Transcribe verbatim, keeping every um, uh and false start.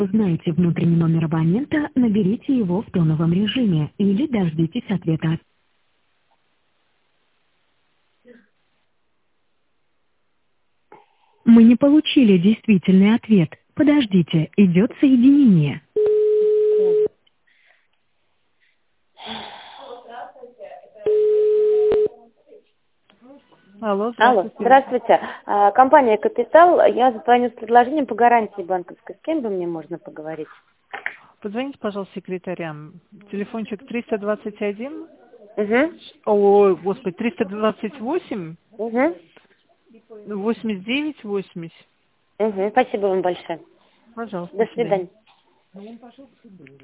Узнаете внутренний номер абонента, наберите его в тоновом режиме или дождитесь ответа. Мы не получили действительный ответ. Подождите, идет соединение. Алло, Алло, здравствуйте. здравствуйте. А, Компания «Капитал». Я звоню с предложением по гарантии банковской. С кем бы мне можно поговорить? Позвоните, пожалуйста, секретарям. Телефончик триста двадцать один. Угу. Ой, господи, триста двадцать восемь, Угу. восемьдесят девять восемьдесят. Угу. Спасибо вам большое. Пожалуйста, До до свидания. свидания.